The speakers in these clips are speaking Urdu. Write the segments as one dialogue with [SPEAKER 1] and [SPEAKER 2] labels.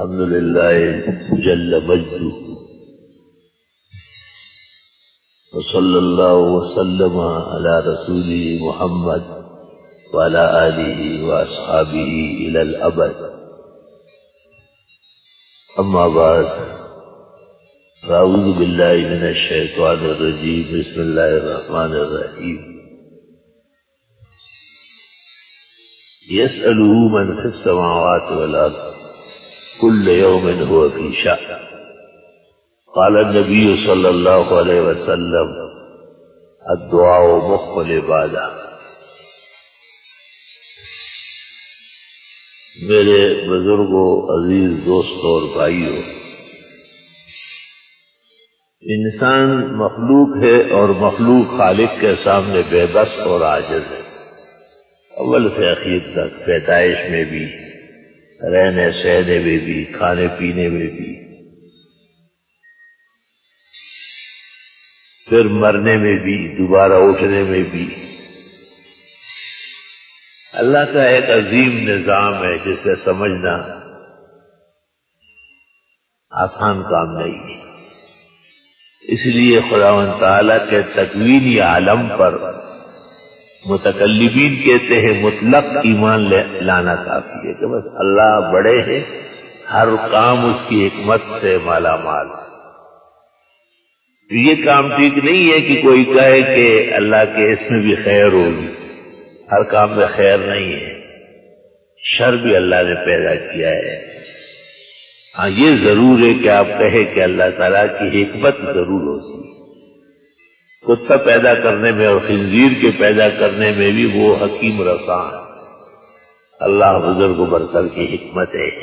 [SPEAKER 1] الحمد لله جل مجده وصلى الله وسلم على رسوله محمد وعلى آله وأصحابه إلى الأبد. أما بعد، فأعوذ بالله من الشيطان الرجيم. بسم الله الرحمن الرحيم. يسأله من في السماوات والأرض كل يوم هو في شأن. قال النبي صلى الله عليه وسلم: الدعاء مخ العبادة. میرے بزرگوں، عزیز دوستوں اور بھائیوں، انسان مخلوق ہے اور مخلوق خالق کے سامنے بے بس اور عاجز ہے، اول سے اخیر تک، پیدائش میں بھی، رہنے سہنے میں بھی، کھانے پینے میں بھی، پھر مرنے میں بھی، دوبارہ اٹھنے میں بھی۔ اللہ کا ایک عظیم نظام ہے جسے سمجھنا آسان کام نہیں ہے۔ اس لیے خداوند تعالیٰ کے تکوینی عالم پر متکلمین کہتے ہیں مطلق ایمان لانا کافی ہے کہ بس اللہ بڑے ہیں، ہر کام اس کی حکمت سے مالا مال۔ یہ کام ٹھیک نہیں ہے کہ کوئی کہے کہ اللہ کے اس میں بھی خیر ہوگی، ہر کام میں خیر نہیں ہے، شر بھی اللہ نے پیدا کیا ہے۔ ہاں یہ ضرور ہے کہ آپ کہیں کہ اللہ تعالیٰ کی حکمت ضرور ہوتی ہے۔ کتا پیدا کرنے میں اور خنزیر کے پیدا کرنے میں بھی وہ حکیم رساں ہے، اللہ بزرگ و برتر کی حکمت ہے۔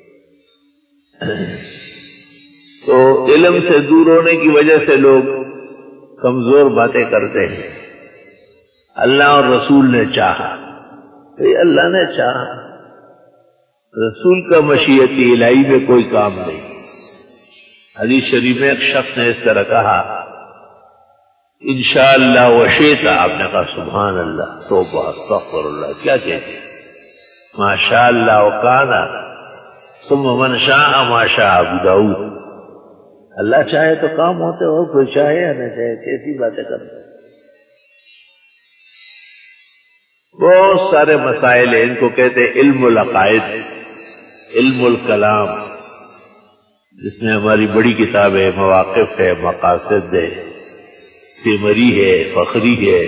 [SPEAKER 1] تو علم سے دور ہونے کی وجہ سے لوگ کمزور باتیں کرتے ہیں۔ اللہ اور رسول نے چاہا، اللہ نے چاہا، رسول کا مشیت الہی میں کوئی کام نہیں۔ حدیث شریف میں ایک شخص نے اس طرح کہا: انشاءاللہ وشیت، آپ نے کہا سبحان اللہ، توبہ، استغفر اللہ، کیا کہتے ہیں؟ ماشاء اللہ وکانا ثم من شاء ما شاء ابو داؤد۔ اللہ چاہے تو کام ہوتے ہو، کوئی چاہے یا نہ چاہے، کیسی باتیں کرتے ہیں؟ بہت سارے مسائل ہیں، ان کو کہتے ہیں علم العقائد، علم الکلام، جس میں ہماری بڑی کتاب ہے، مواقف ہے، مقاصد ہے، سمری ہے، فخری ہے۔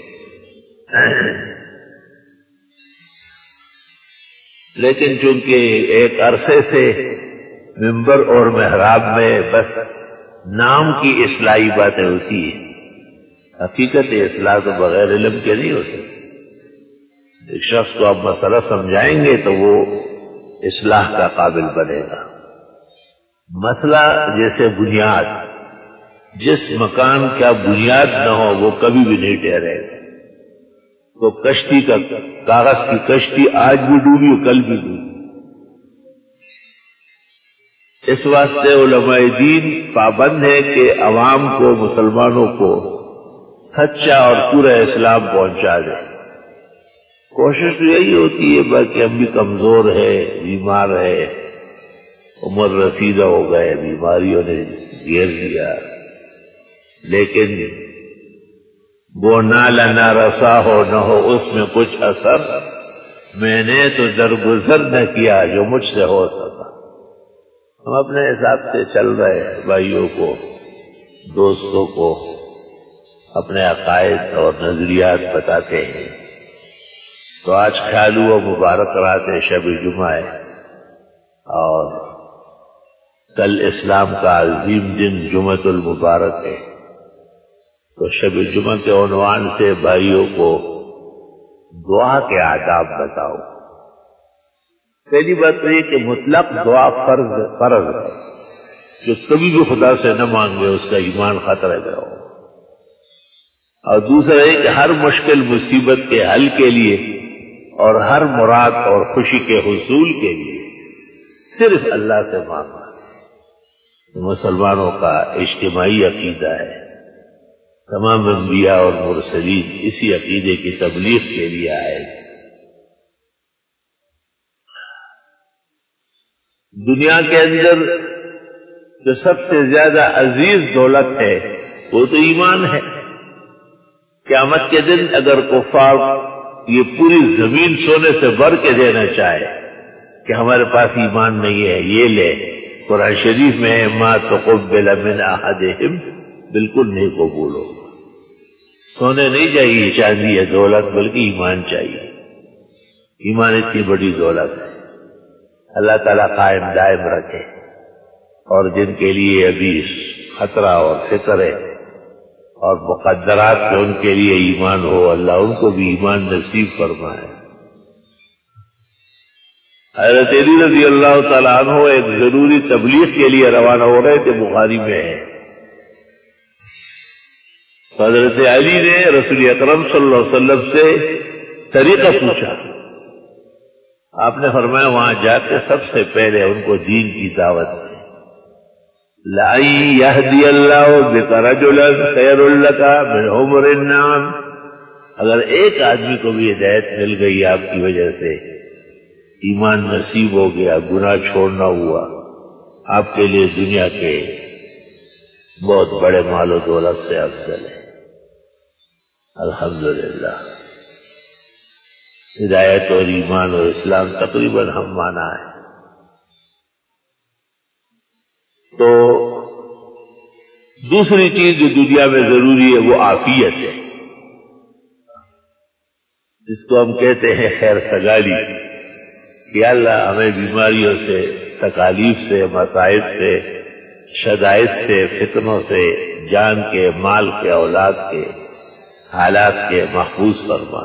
[SPEAKER 1] لیکن چونکہ ایک عرصے سے ممبر اور محراب میں بس نام کی اصلاحی باتیں ہوتی ہیں، حقیقت اصلاح تو بغیر علم کے نہیں ہوتی۔ ایک شخص کو آپ مسئلہ سمجھائیں گے تو وہ اصلاح کا قابل بنے گا۔ مسئلہ جیسے بنیاد، جس مکان کا بنیاد نہ ہو وہ کبھی بھی نہیں ٹھہرے گا۔ تو کشتی کا، کاغذ کی کشتی آج بھی ڈوبی، کل بھی ڈوبی۔ اس واسطے علماء دین پابند ہے کہ عوام کو، مسلمانوں کو سچا اور پورا اسلام پہنچا دے۔ کوشش تو یہی ہوتی ہے، باقی ہم بھی کمزور ہے، بیمار ہے، عمر رسیدہ ہو گئے، بیماریوں نے گھیر دیا، لیکن وہ نالا نہ رسا ہو نہ ہو اس میں کچھ اثر، میں نے تو درگزر نہ کیا جو مجھ سے ہو سکا۔ ہم اپنے حساب سے چل رہے ہیں، بھائیوں کو، دوستوں کو اپنے عقائد اور نظریات بتاتے ہیں۔ تو آج خیال ہوا مبارک رات ہے، شب جمعہ ہے، اور کل اسلام کا عظیم دن جمعۃ المبارک ہے۔ تو شب جمعہ کے عنوان سے بھائیوں کو دعا کے آداب بتاؤ۔ پہلی بات تو یہ کہ مطلق دعا فرض ہے، جو کبھی بھی خدا سے نہ مانگے اس کا ایمان خطرے میں ہو۔ اور دوسرا یہ کہ ہر مشکل مصیبت کے حل کے لیے اور ہر مراد اور خوشی کے حصول کے لیے صرف اللہ سے مانگنا مسلمانوں کا اجتماعی عقیدہ ہے۔ تمام انبیاء اور مرسلین اسی عقیدے کی تبلیغ کے لیے آئے۔ دنیا کے اندر جو سب سے زیادہ عزیز دولت ہے وہ تو ایمان ہے. قیامت کے دن اگر کفار یہ پوری زمین سونے سے بھر کے دینا چاہے کہ ہمارے پاس ایمان نہیں ہے, یہ لے, قرآن شریف میں ہے ما تقبل من احدہم, بالکل نہیں قبول ہو. سونے نہیں چاہیے, چاندی ہے دولت, بلکہ ایمان چاہیے. ایمان اتنی بڑی دولت ہے. اللہ تعالیٰ قائم دائم رکھے. اور جن کے لیے ابھی خطرہ اور فکر ہے اور مقدرات میں ان کے لیے ایمان ہو, اللہ ان کو بھی ایمان نصیب فرمائے. حضرت علی رضی اللہ تعالیٰ عنہ ایک ضروری تبلیغ کے لیے روانہ ہو رہے تھے, بخاری میں ہے. حضرت علی نے رسول اکرم صلی اللہ علیہ وسلم سے طریقہ پوچھا. آپ نے فرمایا وہاں جا کے سب سے پہلے ان کو دین کی دعوت دی. لَأَن يَهْدِيَ اللَّهُ بِكَ رَجُلًا خَيْرٌ لَكَ مِنْ حُمُرِ النَّعَمِ, اگر ایک آدمی کو بھی ہدایت مل گئی آپ کی وجہ سے, ایمان نصیب ہو گیا, گناہ چھوڑنا ہوا, آپ کے لیے دنیا کے بہت بڑے مال و دولت سے افضل ہے. الحمدللہ ہدایت اور ایمان اور اسلام تقریباً ہم مانا ہے. تو دوسری چیز جو دنیا میں ضروری ہے وہ عافیت ہے, جس کو ہم کہتے ہیں خیر سگالی. کہ اللہ ہمیں بیماریوں سے, تکالیف سے, مصائب سے, شدائد سے, فتنوں سے, جان کے, مال کے, اولاد کے, حالات کے محفوظ فرما.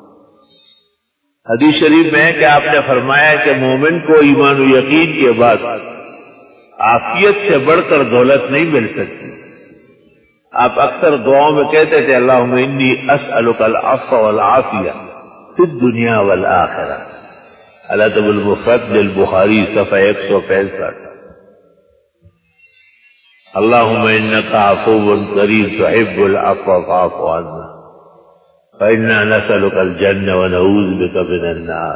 [SPEAKER 1] حدیث شریف میں ہے کہ آپ نے فرمایا کہ مومن کو ایمان و یقین کے بعد عافیت سے بڑھ کر دولت نہیں مل سکتی. آپ اکثر دعاؤں میں کہتے تھے اللہم انی اسألک العفو والعافیہ فی الدنیا والآخرہ. الادب المفرد للبخاری صفحہ 165. اللہم انک عفو کریم تحب العفو فاعف عنا فإنا نسألک الجنہ ونعوذ بک من النار.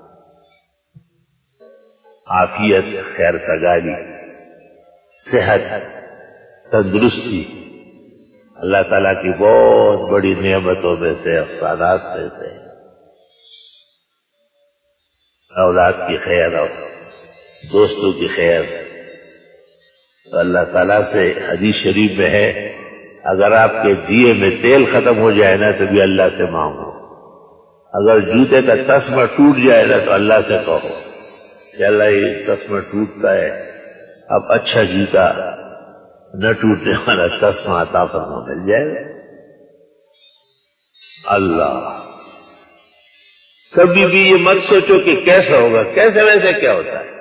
[SPEAKER 1] عافیت, خیر سگالی, صحت, تندرستی اللہ تعالیٰ کی بہت بڑی نعمتوں میں سے, احسانات میں سے. اولاد کی خیر اور دوستوں کی خیر. تو اللہ تعالیٰ سے حدیث شریف میں ہے اگر آپ کے دیے میں تیل ختم ہو جائے نا تو بھی اللہ سے مانگو. اگر جوتے کا تسمہ ٹوٹ جائے نا تو اللہ سے کہو کہ اللہ یہ تسمہ ٹوٹتا ہے, اب اچھا جوتا نہ ٹوٹنے والا تسمہ عطا فرما, مل جائے گا. اللہ کبھی بھی یہ مت سوچو کہ کیسا ہوگا, کیسے ویسے کیا ہوتا ہے.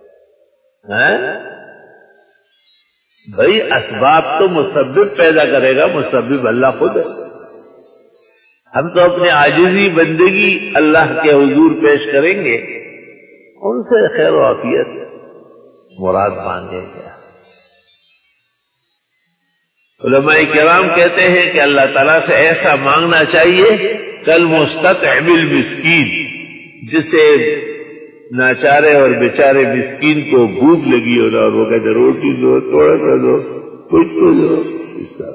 [SPEAKER 1] بھائی اسباب تو مسبب پیدا کرے گا, مسبب اللہ خود ہے. ہم تو اپنے عاجزی بندگی اللہ کے حضور پیش کریں گے, ان سے خیر و عافیت مراد مانگیں گے. علماء کرام کہتے ہیں کہ اللہ تعالیٰ سے ایسا مانگنا چاہیے کل مستطعم المسکین, جسے ناچارے اور بیچارے مسکین کو بھوک لگی ہو اور وہ کہتے روٹی دو, تھوڑا سا دو, کچھ تو دو. اس طرح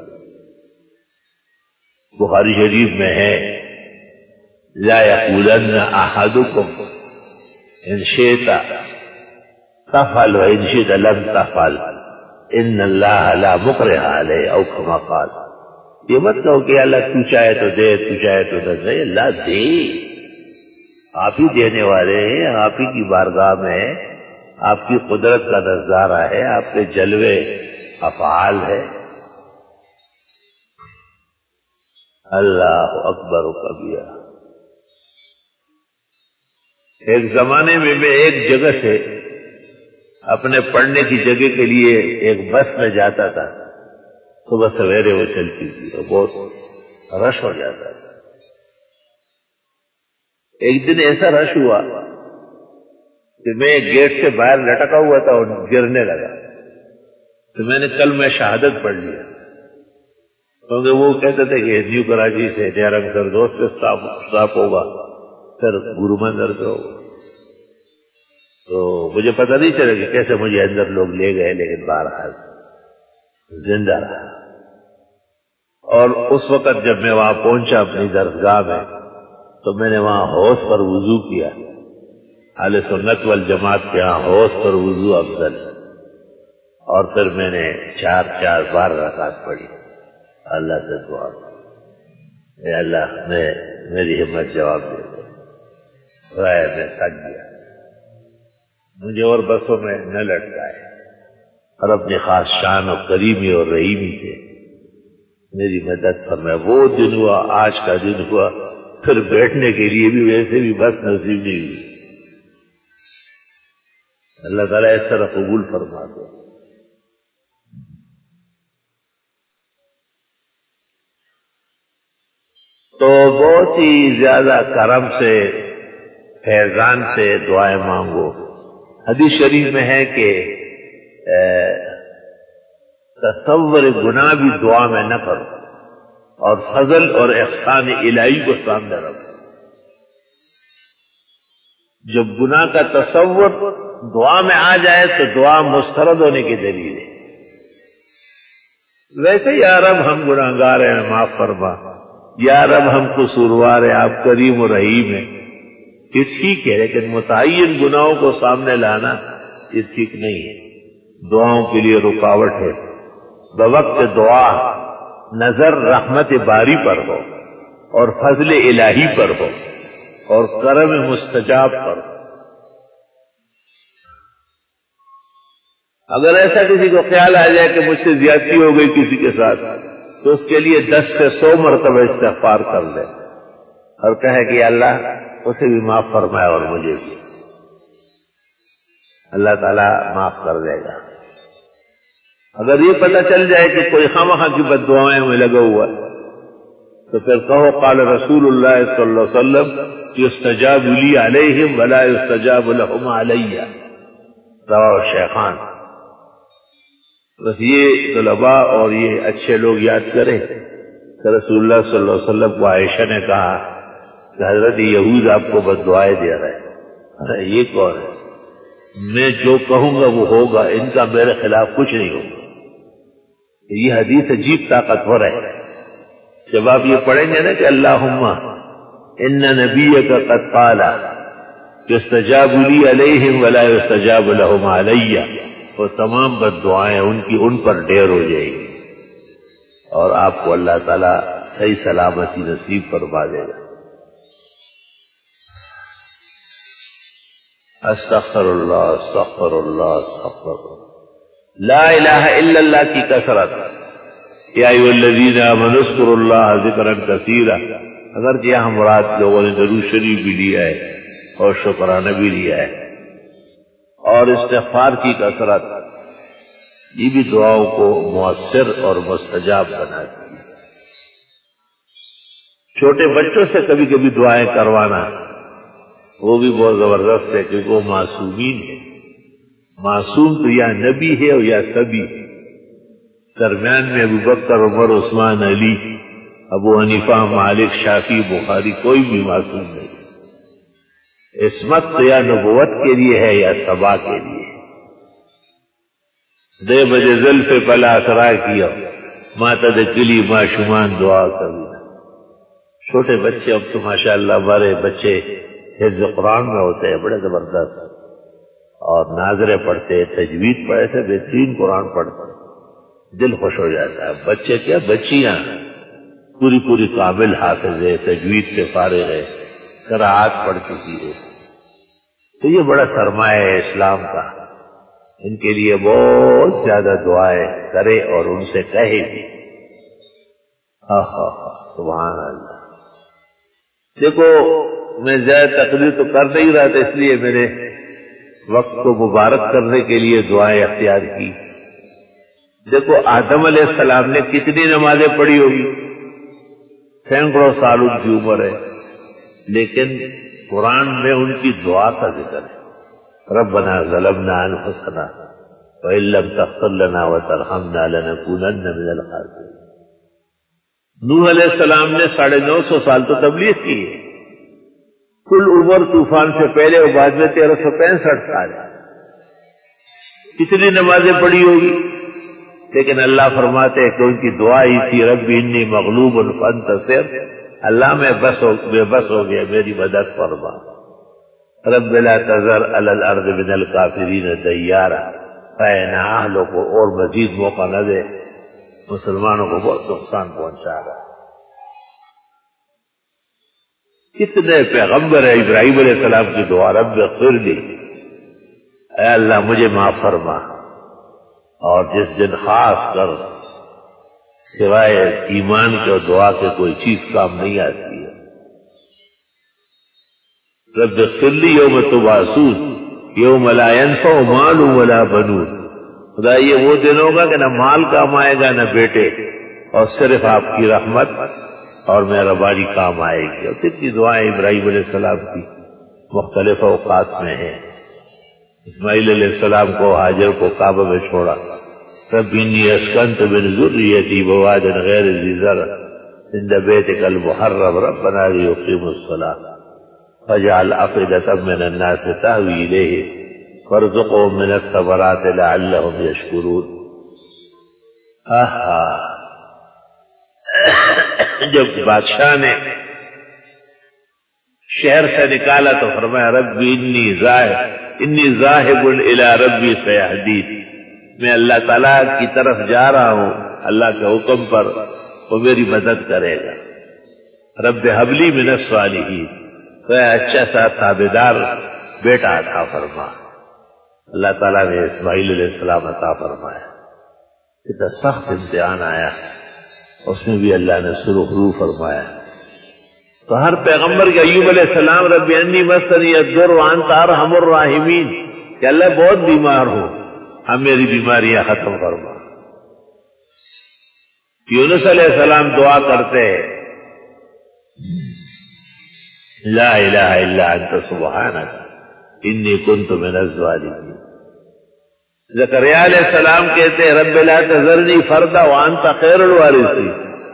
[SPEAKER 1] بخاری شریف میں ہے لا یقولن احدکم ان شئت تفعل وان شئت لم تفعل ان اللہ لا مکرہ علیہ او کما قال. یہ مت کہو کہ اللہ تو چاہے تو دے, تو چاہے تو نہ دے. اللہ دے, آپ ہی دینے والے ہیں, آپ ہی کی بارگاہ میں آپ کی قدرت کا نظارہ ہے, آپ کے جلوے افعال ہے. اللہ اکبر و کبیرہ. ایک زمانے میں ایک جگہ سے اپنے پڑھنے کی جگہ کے لیے ایک بس میں جاتا تھا. صبح سویرے وہ چلتی تھی اور بہت رش ہو جاتا تھا. ایک دن ایسا رش ہوا کہ میں گیٹ سے باہر لٹکا ہوا تھا اور گرنے لگا. تو میں نے کل میں شہادت پڑھ لیا, کیونکہ وہ کہتے تھے کہ نیو کراچی سے نیارنگ سر دوست اسٹاپ ہوگا, پھر گرو مندر سے ہوگا. تو مجھے پتہ نہیں چلا کہ کیسے مجھے اندر لوگ لے گئے، لیکن بہرحال زندہ رہا۔ اور اس وقت جب میں وہاں پہنچا اپنی درسگاہ میں، تو میں نے وہاں حوض پر وضو کیا۔ اہل سنت والجماعت کے یہاں حوض پر وضو افضل، اور پھر میں نے 4 رکعت پڑھی۔ اللہ سے دعا اے اللہ میری ہمت جواب دے دے، خدایا میں تھک گیا، مجھے اور بسوں میں نہ لٹکائے، اور اپنی خاص شان اور کریمی اور رحیمی سے میری مدد فرمائے۔ وہ دن ہوا، آج کا دن ہوا، پھر بیٹھنے کے لیے بھی ویسے بھی بس نصیب نہیں ہوئی۔ اللہ تعالیٰ اس طرح قبول فرما دے۔ تو بہت ہی زیادہ کرم سے، فیضان سے دعائیں مانگو۔ حدیث شریف میں ہے کہ تصور گناہ بھی دعا میں نہ کرو، اور فضل اور احسان الہی کو سامنے رکھو۔ جب گناہ کا تصور دعا میں آ جائے تو دعا مسترد ہونے کی دلیل ہے۔ ویسے یا رب ہم گناہگار ہیں، معاف فرما، یا رب ہم قصوروار ہیں، آپ کریم و رحیم ہیں، یہ ٹھیک ہے، لیکن متعین گناہوں کو سامنے لانا یہ ٹھیک نہیں ہے، دعاؤں کے لیے رکاوٹ ہے۔ بوقت دعا نظر رحمت باری پر ہو، اور فضل الہی پر ہو، اور کرم مستجاب پر ہو۔ اگر ایسا کسی کو خیال آ جائے کہ مجھ سے زیادتی ہو گئی کسی کے ساتھ، تو اس کے لیے 10 سے 100 مرتبہ استغفار کر لے، اور کہے کہ اللہ اسے بھی معاف فرمائے اور مجھے بھی، اللہ تعالیٰ معاف کر دے گا۔ اگر یہ پتہ چل جائے کہ کوئی خواہ کی بد دعائیں میں لگا ہوا، تو پھر کہو قال رسول اللہ صلی اللہ علیہ وسلم یستجاب لی علیہم ولا یستجاب لہم علی، رواہ شیخان۔ بس یہ طلباء اور یہ اچھے لوگ یاد کریں کہ رسول اللہ صلی اللہ علیہ وسلم کو عائشہ نے کہا کہ حضرت یہود آپ کو بد دعائیں دے رہے ہیں۔ ارے یہ کون ہے؟ میں جو کہوں گا وہ ہوگا، ان کا میرے خلاف کچھ نہیں ہوگا۔ یہ حدیث عجیب طاقتور ہے۔ جب آپ یہ پڑھیں گے نا کہ اللہم ان نبیک قد قال یستجاب لی علیہم ولا یستجاب لہم علی، وہ تمام بد دعائیں ان پر ڈھیر ہو جائے گی، اور آپ کو اللہ تعالیٰ صحیح سلامتی نصیب فرما دے گا۔ استغفر اللہ استغفر اللہ استغفر اللہ، لا الہ الا اللہ کی کثرت، یا ایھا الذین آمنوا اذکروا اللہ ذکرا کثیرا، اگرچہ یہاں مراد لوگوں نے درود شریف بھی لیا ہے اور شکرانہ بھی لیا ہے، اور استغفار کی کثرت یہ بھی دعاؤں کو مؤثر اور مستجاب بناتی ہے۔ چھوٹے بچوں سے کبھی کبھی دعائیں کروانا وہ بھی بہت زبردست ہے، کیونکہ وہ معصومین ہے۔ معصوم تو یا نبی ہے اور یا سبی، درمیان میں ابو بکر، عمر، عثمان، علی، ابو حنیفہ، مالک، شافعی، بخاری کوئی بھی معصوم نہیں۔ عصمت تو یا نبوت کے لیے ہے یا سبا کے لیے۔ دے بجے زلف پلا اسرا کیا، ماتا دے کلی معشومان دعا کرنا۔ چھوٹے بچے، اب تو ماشاءاللہ ہمارے بچے حفظ قرآن میں ہوتے ہیں، بڑے زبردست، اور ناظریں پڑھتے، تجوید پڑھتے، بہترین قرآن پڑھتے، دل خوش ہو جاتا ہے۔ بچے کیا بچیاں پوری کامل حافظ ہے، تجوید سے فارغ ہے، قراءات پڑھ چکی ہے۔ تو یہ بڑا سرمایہ ہے اسلام کا، ان کے لیے بہت زیادہ دعائیں کرے اور ان سے کہے بھی۔ سبحان اللہ۔ دیکھو میں زیادہ تقریر تو کر نہیں رہا تھا، اس لیے میں نے وقت کو مبارک کرنے کے لیے دعائیں اختیار کی۔ دیکھو آدم علیہ السلام نے کتنی نمازیں پڑھی ہوگی، سینکڑوں سال ان کی عمر ہے، لیکن قرآن میں ان کی دعا کا ذکر ہے۔ ربنا ظلمنا انفسنا وان لم تغفر لنا وترحمنا لنكونن من الخاسرین۔ نوح علیہ السلام نے 950 سال تو تبلیغ کی ہے، کل عمر طوفان سے پہلے اور بعد میں 1365 سال، کتنی نمازیں پڑھی ہوگی؟ لیکن اللہ فرماتے ہیں کہ ان کی دعا ہی تھی رب انی مغلوب فانتصر، اللہ میں بے بس ہو گیا، میری مدد فرما۔ رب لا تذر علی الارض من الکافرین دیارا، اے اہلوں کو اور مزید موقع نہ دے، مسلمانوں کو بہت نقصان پہنچا رہا۔ کتنے پیغمبر ہے ابراہیم علیہ السلام کی دعا، رب اغفر لی، اے اللہ مجھے معاف فرما۔ اور جس دن خاص کر سوائے ایمان کے اور دعا کے کوئی چیز کام نہیں آتی ہے، رب اغفر لی یوم تبعثون یوم لا ينفع مال ولا بنون، خدا یہ وہ دن ہوگا کہ نہ مال کام آئے گا نہ بیٹے، اور صرف آپ کی رحمت اور مہربانی کام آئے گی۔ اور کتنی دعائیں ابراہیم علیہ السلام کی مختلف اوقات میں ہیں۔ اسماعیل علیہ السلام کو ہاجر کو کعبہ میں چھوڑا، رب انی اسکنت من ذریتی بواد غیر ذی زرع عند بیتک المحرم ربنا لیقیموا الصلاۃ فاجعل افئدة من الناس تهوی الیہم وارزقهم من الثمرات لعلهم یشکرون۔ جب بادشاہ نے شہر سے نکالا تو فرمایا رب انی ذاہب الی ربی سیہدین، میں اللہ تعالیٰ کی طرف جا رہا ہوں، اللہ کے حکم پر وہ میری مدد کرے گا۔ رب حب لی من الصالحین، تو اچھا سا تابعدار بیٹا عطا فرما۔ اللہ تعالیٰ نے اسماعیل علیہ السلام عطا فرمایا۔ اتنا سخت امتحان آیا، اس میں بھی اللہ نے سرخ رو فرمایا۔ تو ہر پیغمبر کے ایوب علیہ السلام رب انی مسنی الضر وانت ارحم الراحمین، کہ اللہ بہت بیمار ہوں، ہم میری بیماریاں ختم فرما۔ یونس علیہ السلام دعا کرتے ہیں لا الہ الا انت سبحانک انی کنت من الظالمین۔ زکریا علیہ السلام کہتے ہیں رب لا تذرنی فردا وانت خیر الوارثین۔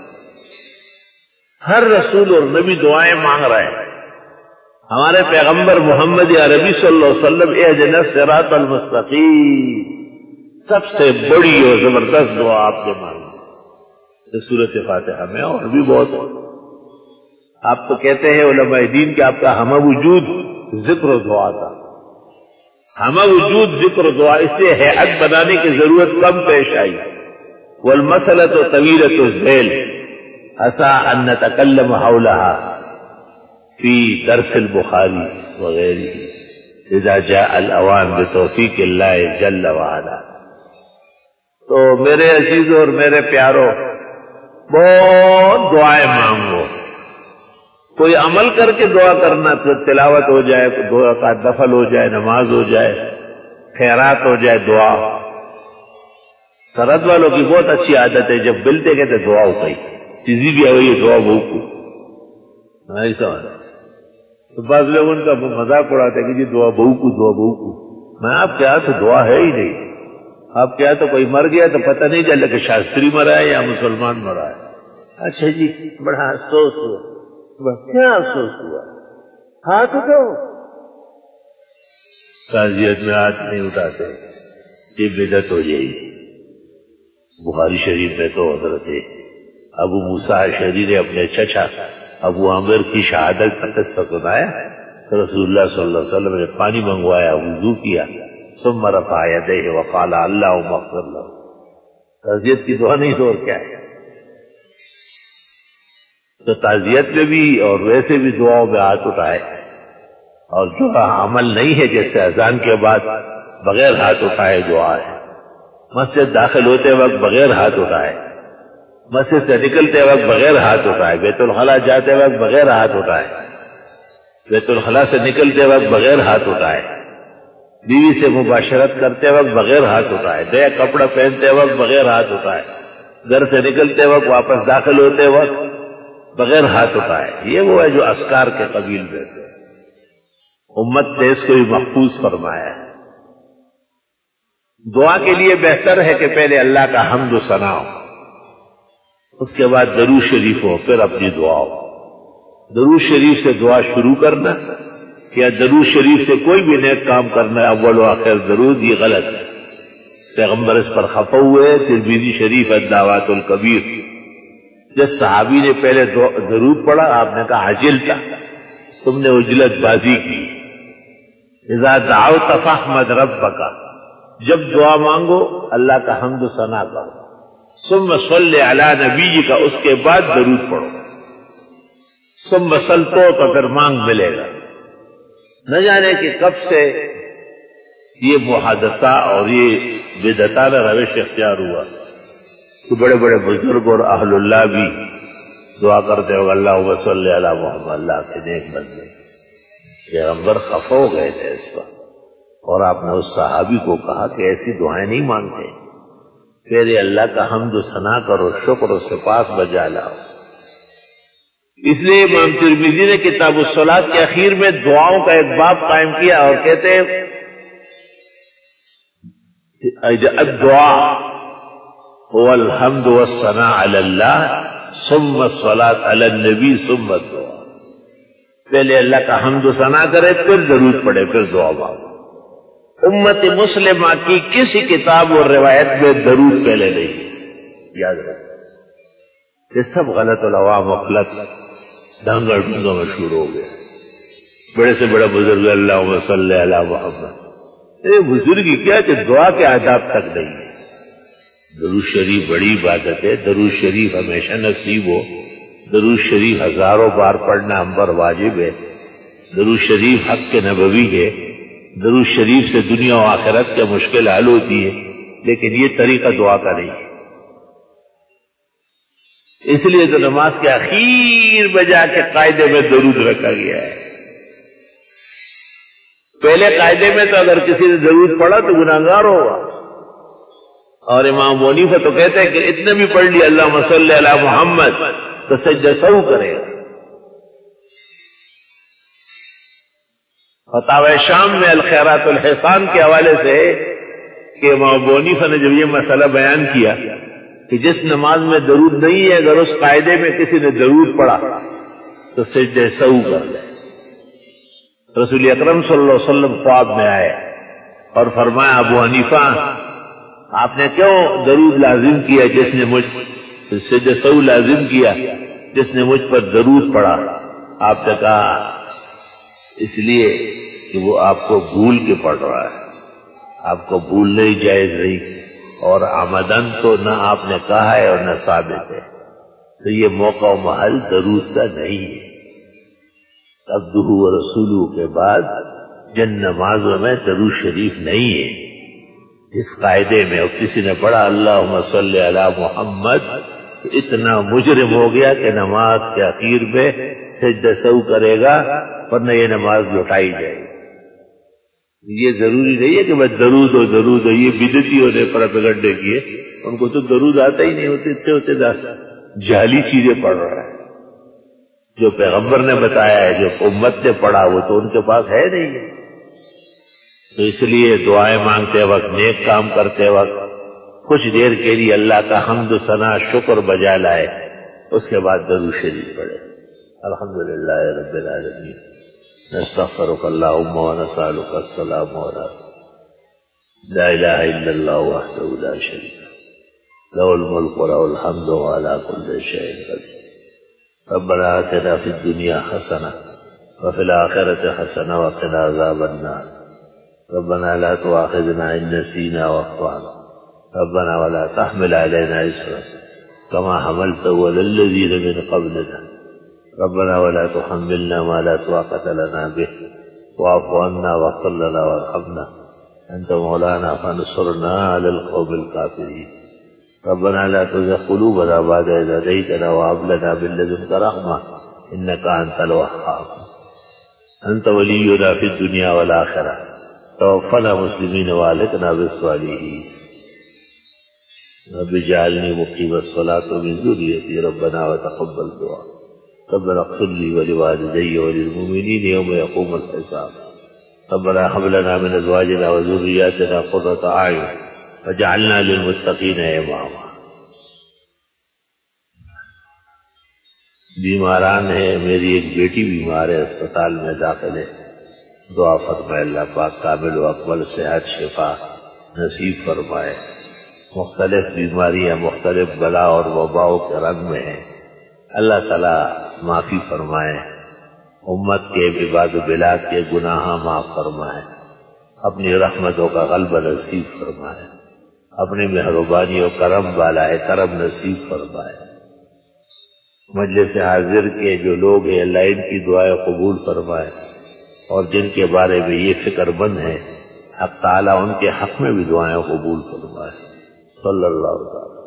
[SPEAKER 1] ہر رسول اور نبی دعائیں مانگ رہے ہیں۔ ہمارے پیغمبر محمد عربی صلی اللہ علیہ وسلم اہدنا الصراط المستقیم، سب سے بڑی اور زبردست دعا آپ نے مانگی سورۃ فاتحہ میں، اور بھی بہت ہے۔ آپ تو کہتے ہیں علماء دین کہ آپ کا ہمہ وجود ذکر و دعا تھا، ہمہ وجود ذکر و دعا، اس لیے ہیئت بنانے کی ضرورت کم پیش آئی۔ والمسألۃ طویلۃ الذیل عسى ان نتکلم حولها فی درس البخاری وغیرہ اذا جاء الاوان بتوفیق اللہ جل وعلا۔ تو میرے عزیزوں اور میرے پیاروں، بہت دعائیں مانگو۔ کوئی عمل کر کے دعا کرنا، تو تلاوت ہو جائے، دعا کا نفل ہو جائے، نماز ہو جائے، خیرات ہو جائے، دعا۔ سرحد والوں کی بہت اچھی عادت ہے، جب ملتے کہتے دعا ہو گئی، چیزی بھی ہوئی دعا بہو کو، ایسا تو بعض لوگ ان کا مذاق اڑاتے کہ جی دعا بہو کو، دعا بہو کو۔ میں آپ کے ہاں تو دعا ہے ہی نہیں، آپ کے ہاں تو کوئی مر گیا تو پتہ نہیں چلا کہ شاستری مرا ہے یا مسلمان مرا ہے۔ اچھا جی بڑا افسوس ہوا۔ کیا افسوس ہوا؟ ہاتھ اٹھاؤ۔ تعزیت میں ہاتھ نہیں اٹھاتے، یہ بدعت ہو جائے گی۔ بخاری شریف میں تو حضرت ابو موسیٰ اشعری نے اپنے چچا ابو عامر کی شہادت کا قصہ سنایا کہ رسول اللہ صلی اللہ علیہ وسلم نے پانی منگوایا، وضو کیا، ثم رفع یدیہ وقال اللہم اغفر لہ۔ تعزیت کی دعا نہیں تو اور کیا ہے؟ تو تعزیت میں بھی اور ویسے بھی دعاؤں میں ہاتھ اٹھائے، اور جو عمل نہیں ہے جیسے اذان کے بعد بغیر ہاتھ اٹھائے دعا ہے، مسجد داخل ہوتے وقت بغیر ہاتھ اٹھائے، مسجد سے نکلتے وقت بغیر ہاتھ اٹھائے، بیت الخلاء جاتے وقت بغیر ہاتھ اٹھائے، بیت الخلاء سے نکلتے وقت بغیر ہاتھ اٹھائے، بیوی سے مباشرت کرتے وقت بغیر ہاتھ اٹھائے، نیا کپڑا پہنتے وقت بغیر ہاتھ اٹھائے، گھر سے نکلتے وقت واپس داخل ہوتے وقت بغیر ہاتھ اٹھائے۔ یہ وہ ہے جو اذکار کے قبیل میں تھے۔ امت نے اس کو بھی محفوظ فرمایا ہے۔ دعا کے لیے بہتر ہے کہ پہلے اللہ کا حمد و ثنا ہو، اس کے بعد درود شریف ہو، پھر اپنی دعا ہو۔ درود شریف سے دعا شروع کرنا، یا درود شریف سے کوئی بھی نیک کام کرنا ہے اول و آخر درود، یہ غلط ہے. پیغمبر اس پر خفا ہوئے. ترمذی شریف الدعوات الکبیر، جس صحابی نے پہلے درود پڑھا آپ نے کہا عجلتا، تم نے عجلت بازی کی. اذا دعوت فاحمد ربک، جب دعا مانگو اللہ کا حمد و ثنا کرو. ثم صلی علی نبیک، اس کے بعد درود پڑھو. ثم سل تو پھر مانگ ملے گا. نہ جانے کہ کب سے یہ محادثہ اور یہ بدعتانہ روش اختیار ہوا کہ بڑے بڑے بزرگ اور اہل اللہ بھی دعا کرتے ہو اللہم صلی علی محمد، اللہ کے نیک بندے. پیغمبر خفا ہو گئے تھے اس پر، اور آپ نے اس صحابی کو کہا کہ ایسی دعائیں نہیں مانگتے، پھر اللہ کا حمد و ثنا کرو، شکر و سپاس بجا لاؤ. اس لیے امام ترمذی نے کتاب الصلاۃ کے اخیر میں دعاؤں کا ایک باب قائم کیا اور کہتے ہیں الدعاء هو الحمد والثناء علی اللہ ثم الصلاۃ علی النبی ثم الدعاء. پہلے اللہ کا حمد و ثنا کرے، پھر درود پڑھے، پھر دعا مانگے. امت مسلمہ کی کسی کتاب اور روایت میں درود پہلے نہیں. یاد رکھیں، یہ سب غلط العوام مخلط ڈھنگا ڈھونگا مشہور ہو گیا. بڑے سے بڑا بزرگ اللہم صلی علی محمد، بزرگی کیا کہ دعا کے آداب تک نہیں ہے. درود شریف بڑی عبادت ہے، درود شریف ہمیشہ نصیب ہو. درود شریف ہزاروں بار پڑھنا ہم پر واجب ہے. درود شریف حق کے نبوی ہے. درود شریف سے دنیا و آخرت کے مشکل حل ہوتی ہے، لیکن یہ طریقہ دعا کا نہیں ہے. اس لیے تو نماز کے اخیر میں جا کے قاعدے میں درود رکھا گیا ہے. پہلے قاعدے میں تو اگر کسی نے درود پڑھا تو گناہگار ہوگا. اور امام ابو حنیفہ تو کہتے ہیں کہ اتنے بھی پڑھ لیا اللہم صلی علی محمد تو سجدہ سہو کرے گا. فتاوی شام میں الخیرات الحسان کے حوالے سے کہ امام ابو حنیفہ نے جب یہ مسئلہ بیان کیا کہ جس نماز میں درود نہیں ہے اگر اس قاعدے میں کسی نے درود پڑھا تو سجدہ سہو کر لے. رسول اکرم صلی اللہ علیہ وسلم خواب میں آئے اور فرمایا ابو حنیفہ آپ نے کیوں درود لازم کیا جس نے مجھ سجدہ سہو لازم کیا جس نے مجھ پر درود پڑھا؟ آپ نے کہا اس لیے کہ وہ آپ کو بھول کے پڑھ رہا ہے، آپ کو بھولنا ہی جائز نہیں، اور آمدن تو نہ آپ نے کہا ہے اور نہ ثابت ہے، تو یہ موقع و محل درود کا نہیں ہے. عبدہ و رسولہ کے بعد جن نمازوں میں درود شریف نہیں ہے. اس قاعدے میں اور کسی نے پڑھا اللہم صلی علی محمد تو اتنا مجرم ہو گیا کہ نماز کے اخیر میں سجدہ سہو کرے گا، ورنہ یہ نماز لوٹائی جائے گی. یہ ضروری نہیں ہے کہ بس درود ہو. یہ بدعتیوں نے پروپیگنڈے کیے، ان کو تو درود آتا ہی نہیں ہوتے جعلی چیزیں پڑھ رہا ہے. جو پیغمبر نے بتایا ہے، جو امت نے پڑھا، وہ تو ان کے پاس ہے نہیں ہے. تو اس لیے دعائیں مانگتے وقت، نیک کام کرتے وقت کچھ دیر کے لیے اللہ کا حمد و ثنا شکر بجا لائے، اس کے بعد درود شریف پڑھے. الحمدللہ رب العالمین، نستغفرک اللہم ونسألک السلام علیکم. لا الہ الا اللہ وحدہ لا شریک لہ، لہ الملک ولہ الحمد وعلی کل شیء قدیر. ربنا آتنا فی الدنیا حسنہ وفی الآخرة حسنہ وقنا عذاب النار. ربنا لا تؤاخذنا إن نسينا واخطأنا. ربنا ولا تحمل علينا إصرا كما حملته على الذين من قبلنا. ربنا ولا تحملنا ما لا طاقة لنا به واعف عنا واغفر لنا وارحمنا أنت مولانا فانصرنا على القوم الكافرين. ربنا لا تزغ قلوبنا بعد إذ هديتنا وهب لنا من لدنك رحمة إنك أنت الوهاب. أنت ولينا في الدنيا والآخرة، توفنا مسلمين والحقنا بالصالحين. رب اجعلني مقيم الصلاة ومن ذريتي ربنا وتقبل دعاء. ربنا اغفر لي ولوالدي وللمؤمنين يوم يقوم الحساب. ربنا هب لنا من ازواجنا وذرياتنا قرة اعين واجعلنا للمتقين اماما. بیماران ہیں، میری ایک بیٹی بیمار ہے، اسپتال میں داخل ہے، دعا فرمائے اللہ پاک کامل و اکمل صحت شفا نصیب فرمائے۔ مختلف بیماریاں مختلف بلا اور وباؤں کے رنگ میں ہیں، اللہ تعالیٰ معافی فرمائے، امت کے عباد و بلاد کے گناہ معاف فرمائے، اپنی رحمتوں کا غلبہ نصیب فرمائے، اپنی مہربانی و کرم بالائے کرم نصیب فرمائے۔ مجلس حاضر کے جو لوگ ہیں اللہ ان کی دعائیں قبول فرمائے، اور جن کے بارے میں یہ فکر مند ہے حق تعالیٰ ان کے حق میں بھی دعائیں قبول فرمائے۔ صلی اللہ علیہ وسلم۔